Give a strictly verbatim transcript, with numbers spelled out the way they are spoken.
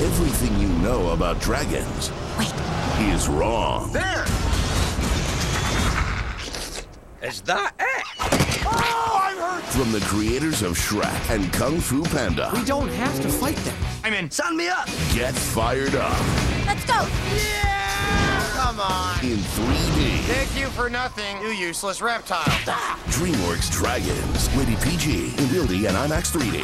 everything you know about dragons Wait. is wrong. There! Is that it? Oh, I'm hurt! From the creators of Shrek and Kung Fu Panda. We don't have to fight them. I'm in. Sign me up! Get fired up Let's go. Yeah! Come on! in three D. Thank you for nothing, you useless reptile. DreamWorks Dragons. Rated P G. In Building and IMAX three D.